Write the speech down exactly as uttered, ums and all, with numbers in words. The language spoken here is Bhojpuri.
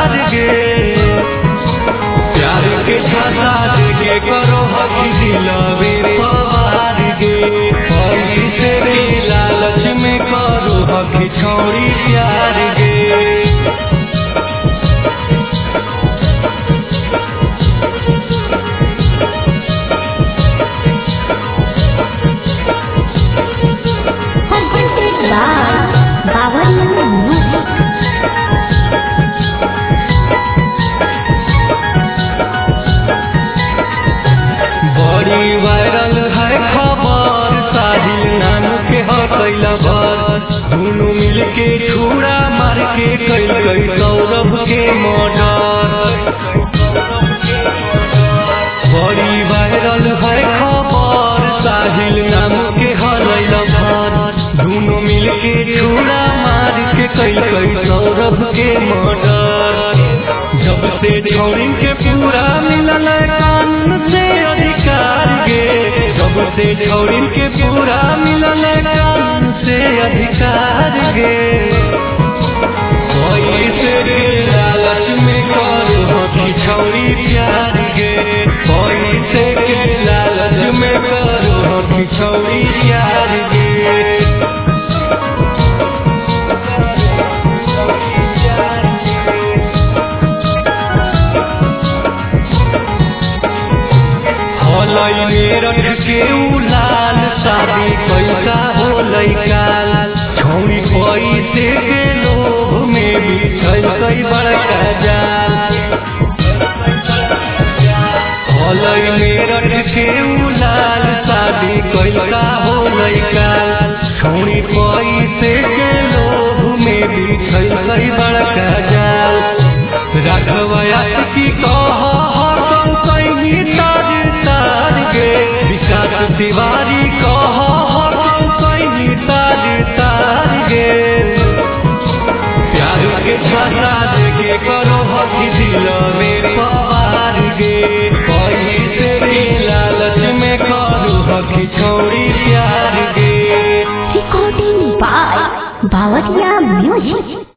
प्यार गे प्यार के झांसा देके करो हकी दिलवे पवार गे पैसे के लालच में करो हकी छौरी प्यार गे बड़ी वायरल है खबर साहिल नाम के हकैला भर दोनों मिल के छुरा मार के कैल गई सौरभ के मर्डर। बड़ी वायरल है खबर साहिल नाम के हकैला भर दोनों मिल के छुरा मार के कैल गई सौरभ के मर्डर। जब से छौरी के पूरा मिलल कानून से अधिकार गे जब से छौरी के पूरा मिलल कानून से अधिकार गे पैसे के लालच में करो हकी छौरी प्यार गे पैसे के लालच में करो हकी छौरी प्यार गे मेरठ के लाल शादी पैसा हो काल छौरी पैसे के लोभ में भी कई बड़का जाल। मेरठ के लाल शादी पैसा हो काल छौरी पैसे के लोभ में भी कई बड़का जाल। राघवया की कह विकास तिवारी कह कहीं ताज तार गे प्यार के झांसा देके करो हकी दिलवे पवार गे पैसे के लालच में करो हकी छौरी प्यार गे। Recording by Bawadiya Music।